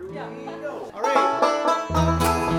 All right.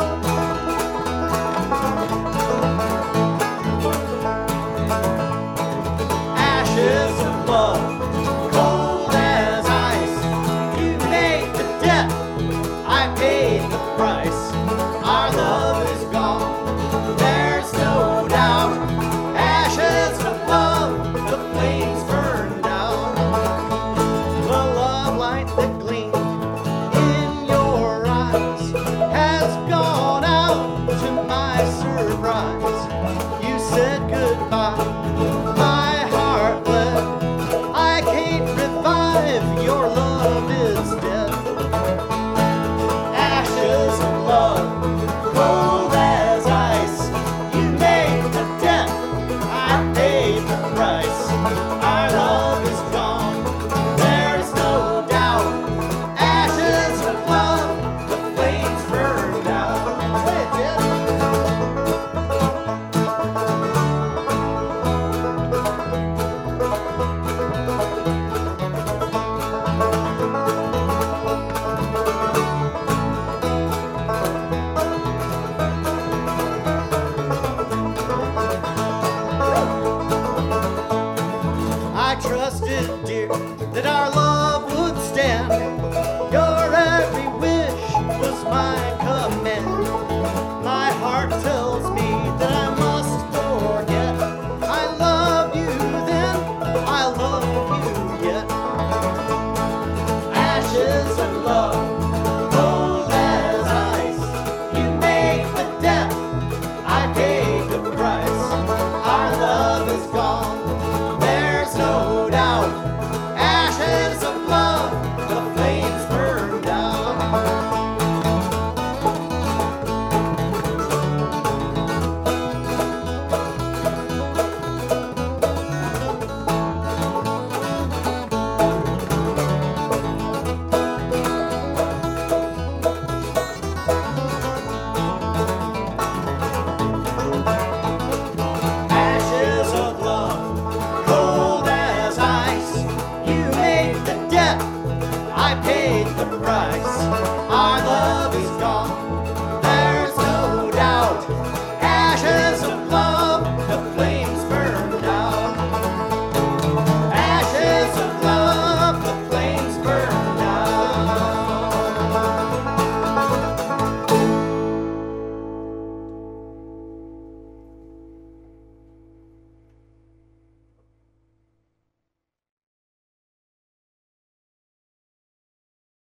Ashes of love, cold as ice. You made the debt, I paid the price. Our love is gone, there's no doubt. Ashes of love, the flames burned out. The love light that gleamed in your eyes has gone out to my surprise. You said goodbye, my heart bled. I can't revive, your love is dead. Ashes of love, cold as ice. You made the debt, I paid the price. Our love is gone, there's no doubt. Ashes of love, the flames burned out. Play it, Jed. I trusted, dear, that our love would stand. Your every wish was my command. My heart tells me that I must forget. I loved you then, I love you yet. Ashes of love, cold as ice. You made the debt, I paid the price. Our love is gone, there's no doubt. Ashes of love, the flames burned out. Ashes of love, cold as ice. You made the debt, I paid the price.